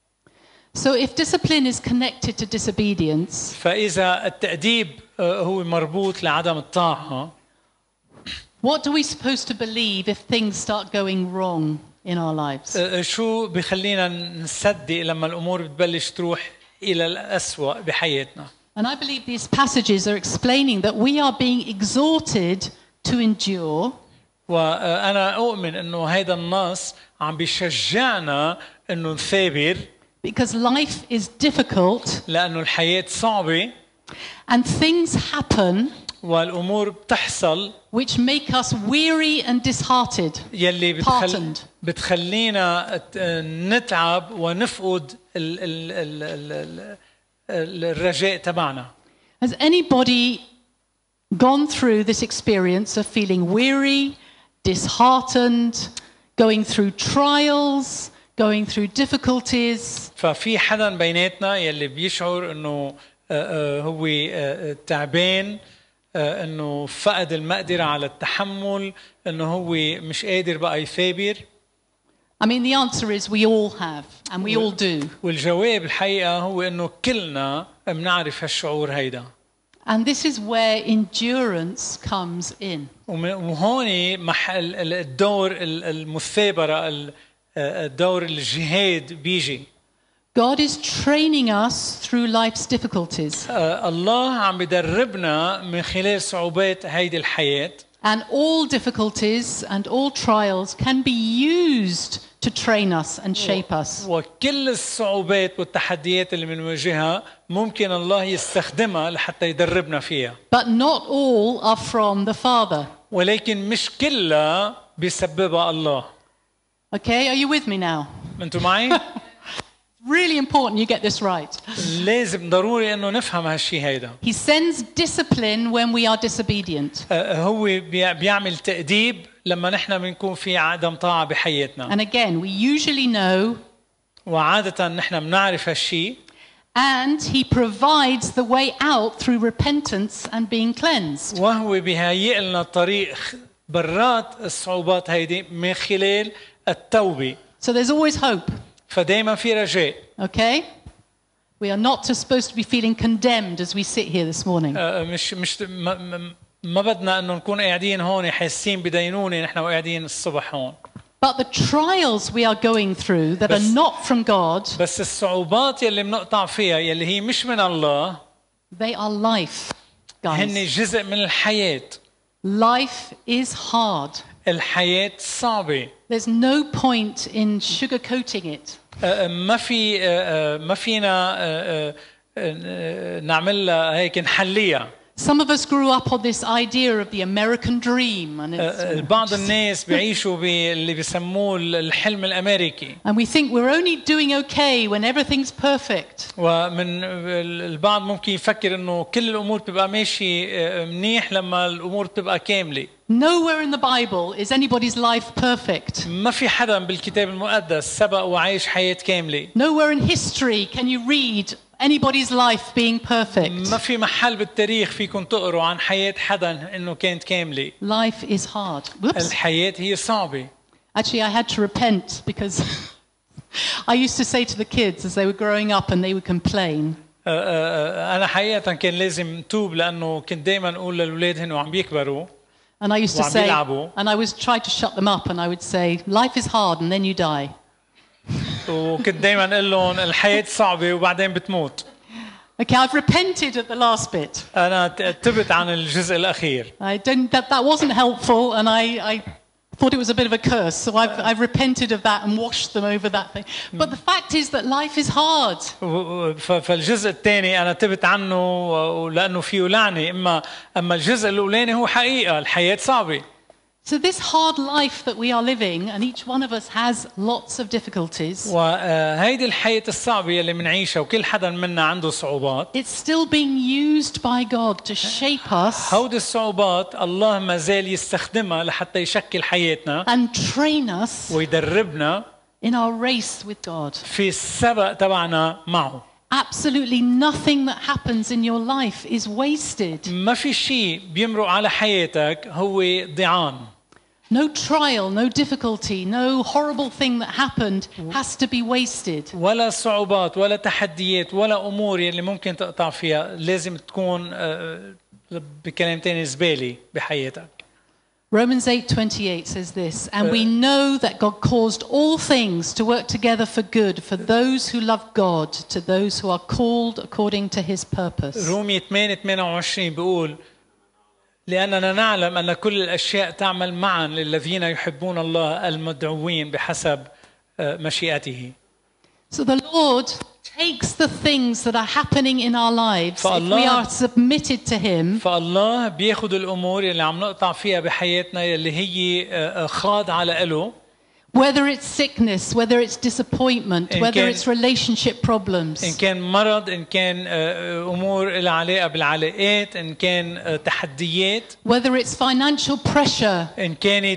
S3: So if discipline is connected to disobedience,
S2: فإذا التأديب هو مربوط لعدم الطاعة،
S3: what are we supposed to believe if things start going wrong in our lives?
S2: شو بخلينا نصدق لما الأمور بتبلش تروح إلى الأسوأ بحياتنا؟
S3: And I believe these passages are explaining that we are being exhorted to endure.
S2: وأنا أؤمن إنه هذا النص عم بيشجعنا إنه نثابر.
S3: Because life is difficult
S2: لأنه الحياة صعبة.
S3: and things happen
S2: والأمور بتحصل
S3: which make us weary and disheartened.
S2: يلي بتخل... بتخلينا نتعب ونفقد ال... ال... ال... ال... الرجاء تبعنا.
S3: Has anybody gone through this experience of feeling weary, disheartened, going through trials, going through difficulties?
S2: ففي حدا بيناتنا يلي بيشعر انه هو تعبان، انه فقد المقدرة على التحمل، انه هو مش قادر بقى يثابر؟
S3: I mean, the answer is we all have and we all do.
S2: والجواب الحقيقة هو انه كلنا بنعرف هالشعور هيدا.
S3: And this is where endurance comes in.
S2: وهون محل الدور المثابرة، الدور الجهاد بيجي.
S3: God is training us through life's difficulties.
S2: الله عم بدربنا من خلال صعوبات هيدي الحياة.
S3: And all difficulties and all trials can be used to train us and shape us.
S2: وكل الصعوبات والتحديات اللي بنواجهها ممكن الله يستخدمها لحتى يدربنا فيها.
S3: But not all are from the Father.
S2: ولكن مش كلها بيسببها الله.
S3: Okay, are you with me now?
S2: انتوا معي؟
S3: Really important you get this right.
S2: لازم ضروري انه نفهم هالشيء هيدا.
S3: He sends discipline when we are disobedient.
S2: هو بيعمل تأديب لما نحن بنكون في عدم طاعة بحياتنا.
S3: And again, we usually know.
S2: وعادة نحن بنعرف هالشيء.
S3: And he provides the way out through repentance and being cleansed.
S2: وهو بيهيئ لنا الطريق برات الصعوبات هيدي من خلال التوبة.
S3: So there's always hope.
S2: فدايما في رجاء.
S3: Okay? We are not supposed to be feeling condemned as we sit here this morning.
S2: مش مش ما, ما بدنا انه نكون قاعدين هون حاسين بدينونة نحن وقاعدين الصبح هون.
S3: But the trials we are going through that are not from God,
S2: بس الصعوبات يلي بنقطع فيها يلي هي مش من الله,
S3: they are life, guys.
S2: هن جزء من الحياة.
S3: Life is hard.
S2: الحياة صعبة.
S3: There's no point in sugarcoating it.
S2: ما في ما فينا نعملها هيك نحليها.
S3: Some of us grew up on this idea of the American dream, and it's,
S2: بعض الناس بيعيشوا باللي بيسموه الحلم الأمريكي.
S3: And we think we're only doing okay when everything's perfect.
S2: ومن البعض ممكن يفكر إنه كل الأمور تبقى ماشي منيح لما الأمور تبقى كاملة.
S3: Nowhere in the Bible is anybody's life perfect.
S2: ما في حدا بالكتاب المقدس سبق وعايش حياة كاملة.
S3: Nowhere in history can you read anybody's life being perfect.
S2: ما في محل بالتاريخ فيكم تقروا عن حياة حدا إنه كانت كاملة.
S3: Life is hard. Whoops.
S2: الحياة هي صعبة.
S3: Actually, I had to repent because I used to say to the kids as they were growing up and they would complain,
S2: أنا حقيقة كان لازم توب لأنه كنت دائما أقول للأولاد هنو عم بيكبروا.
S3: and I used to say, and I was trying to shut them up, and I would say, life is hard and then you die.
S2: وكنت دائما أقول لهم الحياة صعبة وبعدين بتموت.
S3: Okay, I've repented at the last bit.
S2: أنا تبت عن الجزء الأخير.
S3: I didn't. That, that wasn't helpful, and I, I thought it was a bit of a curse. So I've, I've repented of that and washed them over that thing. But the fact is that life is hard.
S2: فالجزء الثاني أنا تبت عنه لأنه فيه لعنة. إما أما الجزء الأولاني هو حقيقة الحياة صعبة.
S3: So this hard life that we are living, and each one of us has lots of difficulties.
S2: وهيدي الحياة الصعبة اللي منعيشها وكل حدا منا عنده صعوبات.
S3: It's still being used by God to shape us.
S2: هودي الصعوبات الله ما زال يستخدمها لحتى يشكل حياتنا.
S3: And train us.
S2: ويدربنا.
S3: In our race with God.
S2: في السبق تبعنا معه.
S3: Absolutely nothing that happens in your life is wasted.
S2: ما في شيء بيمرق على حياتك هو ضيعان.
S3: No trial, no difficulty, no horrible thing that happened has to be wasted.
S2: ولا صعوبات ولا تحديات ولا أمور اللي ممكن تقطع فيها لازم تكون بكلام تاني زبالة بحياتك.
S3: Romans eight twenty-eight says this, and we know that God caused all things to work together for good for those who love God, to those who are called according to his purpose.
S2: رومية ثمانية ثمانية وعشرين بيقول لأننا نعلم أن كل الأشياء تعمل معا للذين يحبون الله المدعوين بحسب مشيئته.
S3: So the Lord takes the things that are happening in our lives if we are submitted to him.
S2: فالله بياخد الأمور اللي عم نقطع فيها بحياتنا اللي هي خاضعة له.
S3: Whether it's sickness, whether it's disappointment, whether it's relationship problems.
S2: إن كان مرض، إن كان أمور لها علاقة بالعلاقات، إن كان تحديات.
S3: Whether it's financial pressure.
S2: إن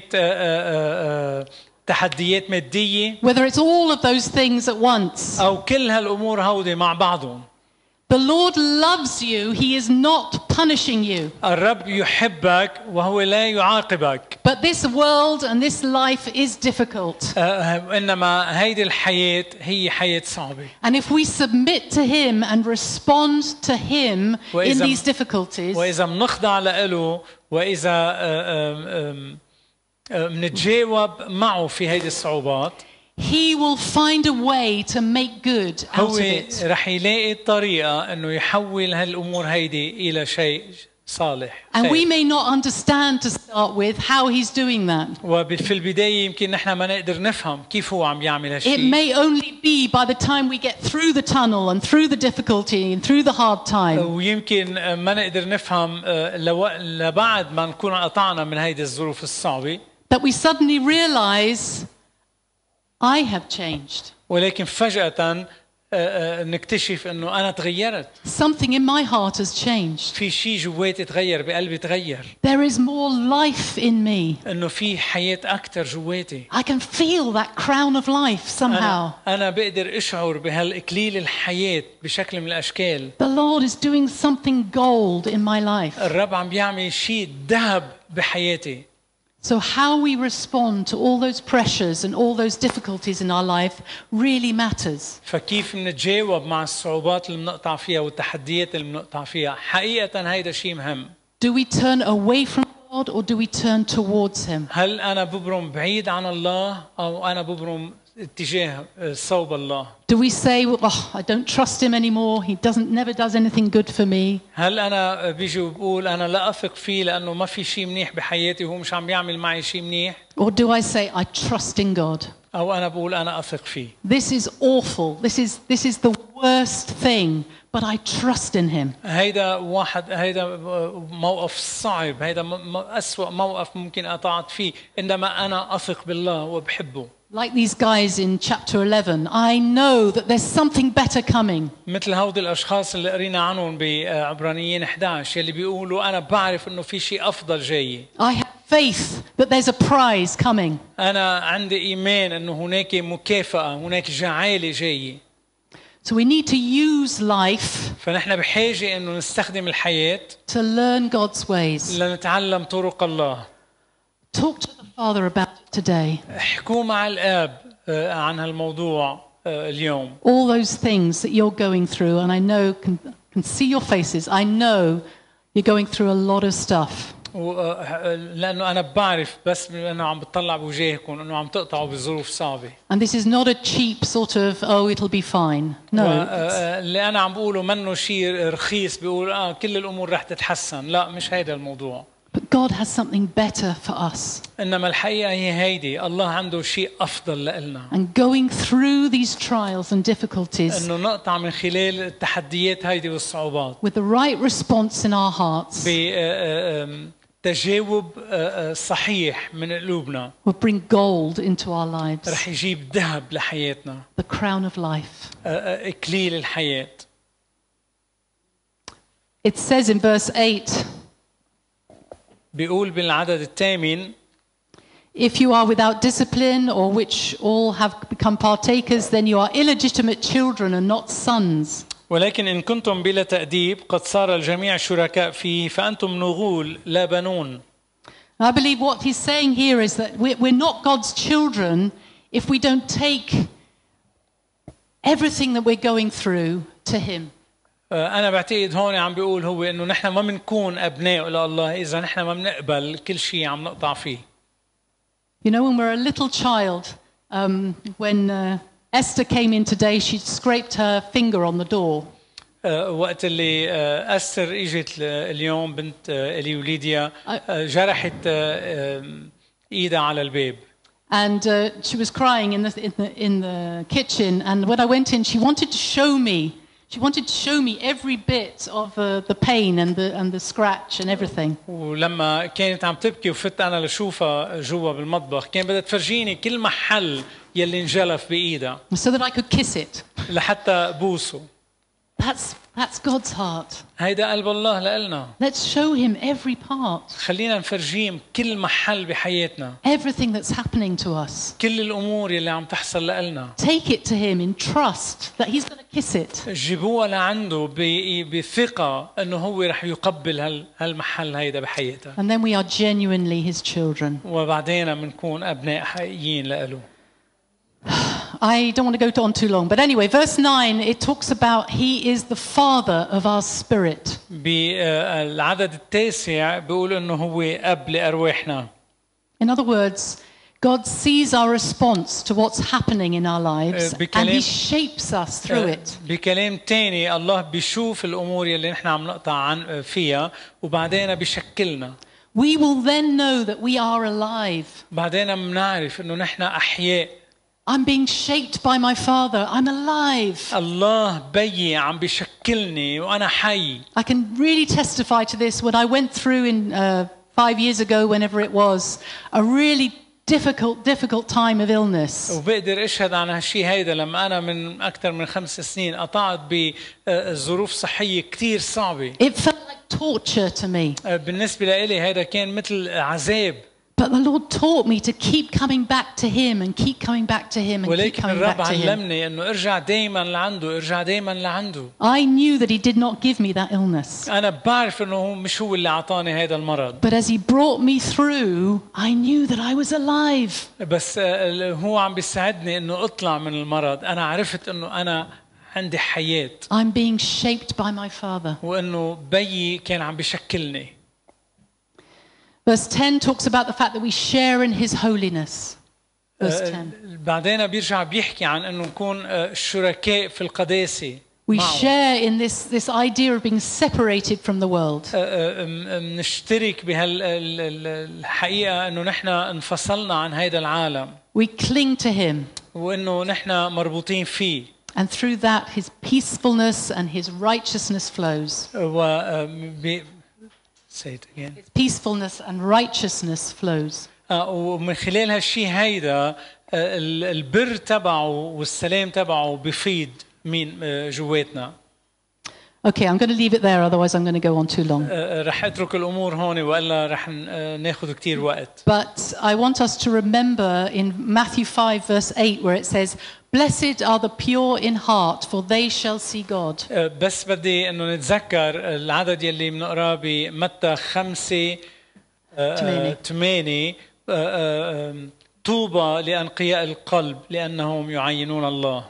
S2: كانت تحديات مادية.
S3: Whether it's all of those things at once.
S2: أو كل هالأمور هودي مع بعضهم.
S3: The Lord loves you. He is not punishing you.
S2: الرب يحبك وهو لا يعاقبك.
S3: But this world and this life is difficult.
S2: إنما هيدي الحياة هي حياة صعبة.
S3: And if we submit to him and respond to him in these difficulties.
S2: وإذا بنخضع له وإذا بنتجاوب معه في هيدي الصعوبات.
S3: He will find a way to make good out of it.
S2: هو رح يلاقي طريقة إنه يحول هالأمور هيدي إلى شيء صالح.
S3: And we may not understand to start with how he's doing that.
S2: وفي البداية يمكن نحن ما نقدر نفهم كيف هو عم يعمل هالشيء.
S3: It may only be by the time we get through the tunnel and through the difficulty and through the hard time.
S2: ويمكن ما نقدر نفهم لبعد ما نكون قطعنا من هيدي الظروف الصعبة.
S3: That we suddenly realize I have changed.
S2: ولكن فجأة نكتشف إنه أنا تغيرت.
S3: Something in my heart has changed.
S2: في شيء جواتي تغير بقلبي تغير.
S3: There is more life in me.
S2: إنه في حياة أكتر جواتي.
S3: I can feel that crown of life somehow.
S2: أنا, أنا بقدر أشعر بهالإكليل الحياة بشكل من الأشكال.
S3: The Lord is doing something gold in my life.
S2: الرب عم بيعمل شيء ذهب بحياتي.
S3: So how we respond to all those pressures and all those difficulties in our life really matters.
S2: فكيف نتجاوب مع الصعوبات اللي بنقطع فيها والتحديات اللي بنقطع فيها حقيقة هيدا شيء مهم.
S3: Do we turn away from God or do we turn towards him?
S2: هل أنا ببرم بعيد عن الله أو أنا ببرم اتجاه صوب الله؟
S3: Do we say, oh, I don't trust him anymore. He doesn't never does anything good for me.
S2: هل أنا بيجي وبقول أنا لا أثق فيه لأنه ما في شيء منيح بحياتي وهو مش عم يعمل معي شيء منيح؟
S3: Or do I say I trust in God?
S2: أو أنا بقول أنا أثق فيه.
S3: This is awful. This is this is the worst thing, but I trust in him.
S2: هيدا واحد هيدا موقف صعب، هيدا أسوأ موقف ممكن أطاعت فيه، إنما أنا أثق بالله وبحبه.
S3: Like these guys in chapter eleven, I know that there's something better coming.
S2: مثل هؤلاء الأشخاص اللي قرينا عنهم بعبرانيين إحدى عشر اللي بيقولوا أنا بعرف إنه في شيء أفضل جاي.
S3: I have faith that there's a prize coming.
S2: أنا عندي إيمان إنه هناك مكافأة، هناك جعالة جاية.
S3: So we need to use life.
S2: فنحن بحاجة إنه نستخدم الحياة.
S3: To learn God's ways.
S2: لنتعلم طرق الله.
S3: Talk to the Father about it today.
S2: احكوا مع الآب عن هالموضوع اليوم.
S3: All those things that you're going through, and I know can can see your faces. I know you're going through a lot of stuff.
S2: لأنه أنا بعرف بس أنه عم بتطلع بوجهكم أنه عم تقطعوا بظروف صعبة.
S3: And this is not a cheap sort of oh it'll be fine. No.
S2: اللي أنا عم بقوله منه شيء رخيص بيقول آه كل الأمور رح تتحسن. لا مش هيدا الموضوع.
S3: But God has something better for us.
S2: إنما الحقيقة هي هيدي الله عنده شيء أفضل لإلنا.
S3: And going through these trials and difficulties
S2: إنه نقطع من خلال التحديات هيدي والصعوبات.
S3: with the right response in our hearts.
S2: بتجاوب صحيح من قلوبنا.
S3: Will bring gold into our lives.
S2: رح يجيب ذهب لحياتنا.
S3: The crown of life.
S2: إكليل الحياة.
S3: It says in verse eight.
S2: بيقول بالعدد الثامن
S3: If you are without discipline or which all have become partakers then you are illegitimate children and not sons.
S2: ولكن إن كنتم بلا تأديب قد صار الجميع شركاء فيه فأنتم نغول لا بنون.
S3: I believe what he's saying here is that we're not God's children if we don't take everything that we're going through to him.
S2: أنا بعتقد هون عم بيقول هو إنه نحن ما بنكون أبناء لله إذا نحن ما بنقبل كل شيء عم نقطع فيه.
S3: You know when we're a little child, um, when uh, Esther came in today, she scraped her finger on the door.
S2: وقت اللي أستر إجت اليوم بنت إليوليديا جرحت إيدها على الباب.
S3: And uh, she was crying in the, in the in the kitchen. And when I went in, she wanted to show me. She wanted to show me every bit of uh, the pain and the and the scratch and everything.
S2: ولما كانت عم تبكي وفت أنا لشوفها جوا بالمطبخ كان بدها تفرجيني كل محل يلي انجلف بإيدها.
S3: So that I could kiss it.
S2: لحتى بوسه.
S3: That's that's God's heart.
S2: هيدا قلب الله لإلنا.
S3: Let's show him every part.
S2: خلينا نفرجيه كل محل بحياتنا.
S3: Everything that's happening to us.
S2: كل الأمور اللي عم تحصل لإلنا.
S3: Take it to him in trust that he's going to kiss it.
S2: جيبوها لعنده بثقة إنه هو رح يقبل هال هالمحل هيدا بحياتها.
S3: And then we are genuinely his children.
S2: وبعدين بنكون أبناء حقيقيين لإله.
S3: I don't want to go on too long, but anyway, verse nine, it talks about he is the father of our spirit.
S2: بالعدد التاسع بيقول إنه هو أب لأرواحنا.
S3: In other words, God sees our response to what's happening in our lives and he shapes us through it.
S2: بكلام تاني الله بيشوف الأمور اللي نحن عم نقطع عن فيها وبعدين بيشكلنا.
S3: We will then know that we are alive.
S2: بعدين بنعرف إنه نحن أحياء.
S3: I'm being shaped by my father. I'm alive.
S2: الله بيي عم بيشكلني وأنا حي.
S3: I can really testify to this when I went through in uh, five years ago, whenever it was, a really difficult, difficult time of illness.
S2: وبقدر أشهد عن هالشيء هيدا لما أنا من أكثر من خمس سنين قطعت بظروف صحية كتير صعبة.
S3: It felt like torture to me.
S2: بالنسبة لإلي هيدا كان مثل عذاب.
S3: But the Lord taught me to keep coming back to Him and keep coming back to Him and keep coming back to Him.
S2: علمني إنه ارجع دايما لعنده ارجع دايما لعنده.
S3: I knew that He did not give me that illness.
S2: أنا بعرف إنه هو مش هو اللي عطاني هذا المرض.
S3: But as He brought me through, I knew that I was alive.
S2: بس هو عم بيساعدني إنه أطلع من المرض. أنا عرفت إنه أنا عندي حياة.
S3: I'm being shaped by my Father.
S2: وإنه بيي كان عم بيشكلني.
S3: Verse ten talks about the fact that we share in His holiness. Verse ten.
S2: بعدين بيرجع بيحكي عن إنه نكون شركاء في القداسة.
S3: We share in this this idea of being separated from the world.
S2: نشترك بهالحقيقة إنه نحن انفصلنا عن هذا العالم.
S3: We cling to Him.
S2: وإنه نحن مربوطين فيه.
S3: And through that, His peacefulness and His righteousness flows.
S2: Say it again.
S3: His peacefulness and righteousness flows.
S2: ومن خلال هالشيء هيدا البر تبعه والسلام تبعه بفيد مين جواتنا.
S3: Okay, I'm going to leave it there, otherwise I'm going to go on too long.
S2: رح اترك الامور هون والا رح ناخذ كثير وقت.
S3: But I want us to remember in Matthew five verse eight where it says, "Blessed are the pure in heart, for they shall see God."
S2: بس بدي انه نتذكر العدد يلي بنقراه بمتى خمسة ثمانية طوبى لأنقياء القلب لأنهم يعينون الله.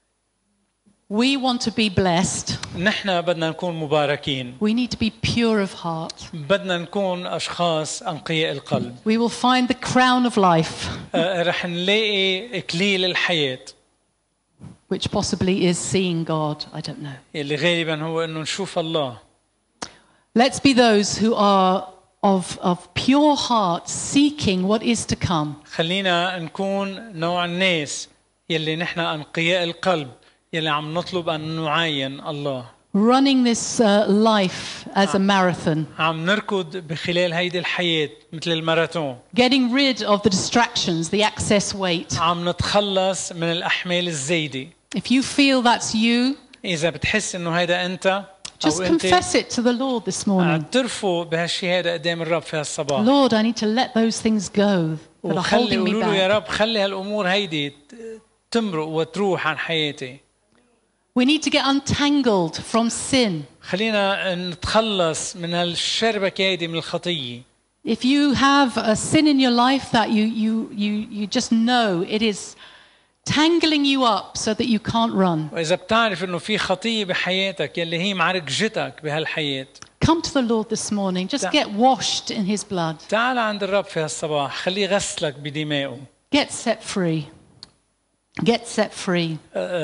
S3: We want to be blessed.
S2: نحن بدنا نكون مباركين.
S3: We need to be pure of heart.
S2: بدنا نكون أشخاص أنقياء القلب.
S3: We will find the crown of life,
S2: آه، رح نلاقي إكليل الحياة
S3: which possibly is seeing God. I don't know.
S2: اللي غالبا هو إنه نشوف الله.
S3: Let's be those who are of, of pure heart, seeking what is to come.
S2: خلينا نكون نوع الناس يلي نحن أنقياء القلب يلي عم نطلب أن نعاين الله.
S3: Running this uh, life as a marathon.
S2: عم نركض بخلال هيدي الحياة مثل الماراثون.
S3: Getting rid of the distractions, the excess weight.
S2: عم نتخلص من الأحمال الزايدة.
S3: If you feel that's you,
S2: إذا بتحس إنه هيدا أنت
S3: just confess it to the Lord this morning.
S2: اعترفوا بهالشيء هذا قدام الرب في هالصباح.
S3: Lord, I need to let those things go that are
S2: وخلي
S3: holding me
S2: قولوا له يا
S3: back.
S2: رب خلي هالأمور هيدي تمرق وتروح عن حياتي.
S3: We need to get untangled from sin.
S2: خلينا نتخلص من هالشربكة هيدي من الخطية.
S3: If you have a sin in your life that you, you, you, you just know it is tangling you up so that you can't run.
S2: وإذا بتعرف إنه في خطية بحياتك يلي هي معركجتك بهالحياة.
S3: Come to the Lord this morning. Just get washed in His blood.
S2: تعال عند الرب في هالصباح خليه غسلك بدمائه.
S3: Get set free. Get set free.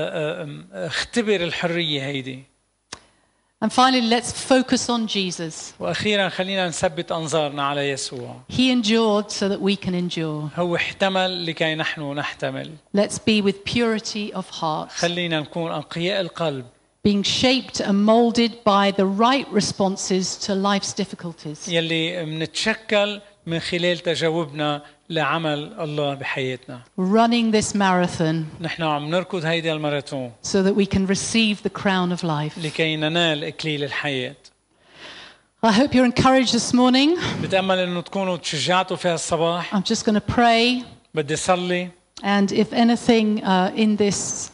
S2: اختبر الحرية هيدي.
S3: And finally, let's focus on Jesus.
S2: وأخيرا خلينا نثبت أنظارنا على يسوع.
S3: He endured so that we can endure.
S2: هو احتمل لكي نحن نحتمل.
S3: Let's be with purity of heart.
S2: خلينا نكون أنقياء القلب.
S3: Being shaped and molded by the right responses to life's difficulties.
S2: يلي منتشكل من خلال تجاوبنا لعمل الله بحياتنا.
S3: Running this marathon
S2: نحن عم نركض هيدا الماراثون
S3: so that we can receive the crown of life.
S2: لكي ننال إكليل الحياة.
S3: I hope you're encouraged this morning.
S2: بتأمل إنه تكونوا تشجعتوا في هالصباح.
S3: I'm just going to pray.
S2: بدي صلي.
S3: And if anything uh, in this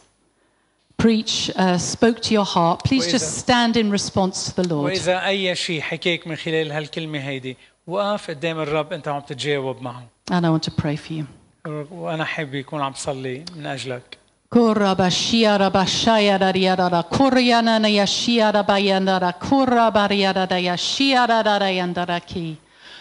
S3: preach uh, spoke to your heart, please just stand in response to the Lord.
S2: وإذا أي شيء حكيك من خلال هالكلمة هيدي وقف قدام الرب أنت عم تتجاوب معه.
S3: And I want to pray for you.
S2: وأنا حابب يكون عم صلي من أجلك.
S3: Kurra bashia rabashaya rariara kuryana nayashia rabayandara kurra bariara dayashia rarayandara ki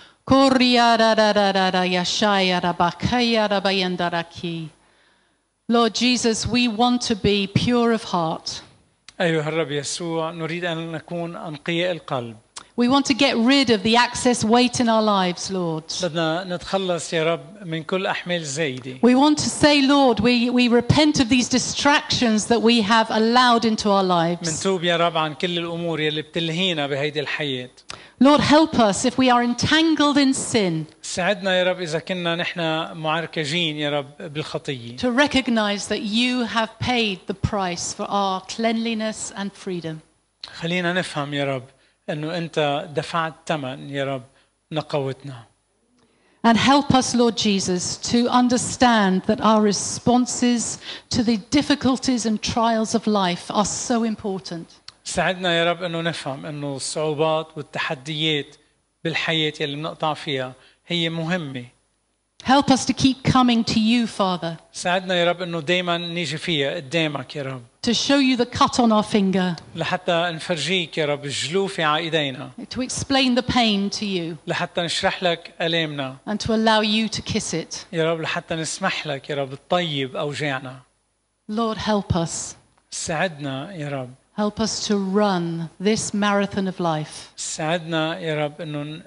S3: kurya rarara yashaya rabakaya rabayandara ki. Lord Jesus, we want to be pure of heart.
S2: أيها الرب يسوع نريد أن نكون أنقياء القلب.
S3: We want to get rid of the excess weight in our lives, Lord.
S2: بدنا نتخلص يا رب من كل أحمال زايدة.
S3: We want to say, Lord, we, we repent of these distractions that we have allowed into our lives.
S2: منتوب يا رب عن كل الأمور يلي بتلهينا بهيدي الحياة.
S3: Lord, help us if we are entangled in sin.
S2: ساعدنا يا رب إذا كنا نحن معركجين يا رب بالخطية.
S3: To recognize that you have paid the price for our cleanliness and freedom.
S2: خلينا نفهم يا رب أنه أنت دفعت ثمن يا رب نقوتنا.
S3: And help us, Lord Jesus, to understand that our responses to the difficulties and trials of life are so important.
S2: ساعدنا يا رب أنه نفهم أنه الصعوبات والتحديات بالحياة يلي بنقطع فيها هي مهمة.
S3: Help us to keep coming to you, Father.
S2: ساعدنا يا رب أنه دايما نيجي فيها قدامك يا رب.
S3: To show you the cut on our finger.
S2: لحتى نفرجيك يا رب الجلوفة على إيدينا.
S3: To explain the pain to you.
S2: لحتى نشرح لك ألامنا.
S3: And to allow you to kiss it.
S2: يا رب لحتى نسمح لك يا رب تطيب أوجاعنا.
S3: Lord, help us.
S2: ساعدنا يا رب.
S3: Help us to run this marathon of life.
S2: ساعدنا يا رب إنه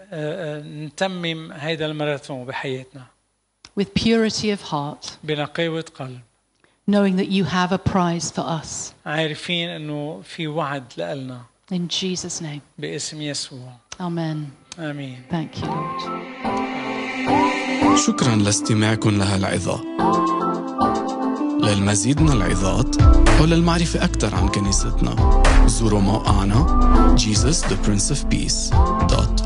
S2: نتمم هيدا الماراثون بحياتنا.
S3: With purity of heart.
S2: بنقاوة قلب.
S3: Knowing that you have a prize for us.
S2: عارفين إنه في وعد لنا.
S3: In Jesus' name.
S2: باسم يسوع.
S3: Amen.
S2: آمين.
S3: Thank you, Lord.
S1: شكرا لاستماعكم لهالعظة. للمزيد من العظات أو للمعرفة أكثر عن كنيستنا زوروا موقعنا jesus the prince of peace dot